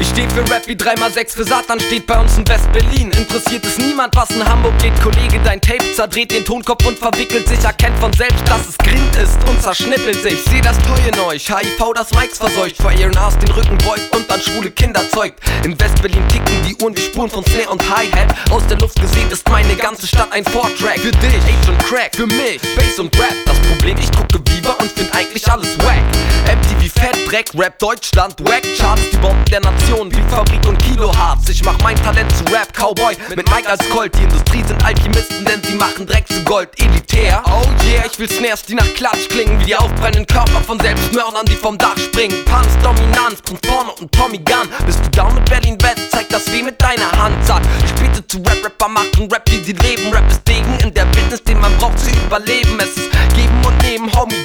Ich steh für Rap wie 3x6 für Satan steht bei uns in West-Berlin. Interessiert es niemand, was in Hamburg geht, Kollege, dein Tape zerdreht den Tonkopf und verwickelt sich. Erkennt von selbst, dass es Grind ist und zerschnippelt sich. Seh das Toll in euch, HIV das Mikes verseucht, vor ihren Arsch den Rücken beugt und dann schwule Kinder zeugt. In West-Berlin ticken die Uhren wie Spuren von Snare und Hi-Hat. Aus der Luft gesehen ist meine ganze Stadt ein Vortrack. Für dich, Age und Crack, für mich, Bass und Rap. Das Problem, ich gucke Viva und find eigentlich alles wack. MTV Fett, Dreck, Rap Deutschland, Wack Charts, die Bomben der Nation, Beatfabrik und Kilohertz. Ich mach mein Talent zu Rap, Cowboy, mit Mike als Colt. Die Industrie sind Alchemisten, denn sie machen Dreck zu Gold. Elitär, oh yeah, ich will Snares, die nach Klatsch klingen, wie die aufbrennenden Körper von Selbstmördern, die vom Dach springen. Punks, Dominanz, Prinz Porno und Tommy Gun. Bist du down mit Berlin West? Zeig das weh mit deiner Hand. Sag, ich bete zu Rap, Rapper machen Rap, wie sie leben. Rap ist Degen in der Wildnis, den man braucht zu überleben. Es ist geben und nehmen, Homie,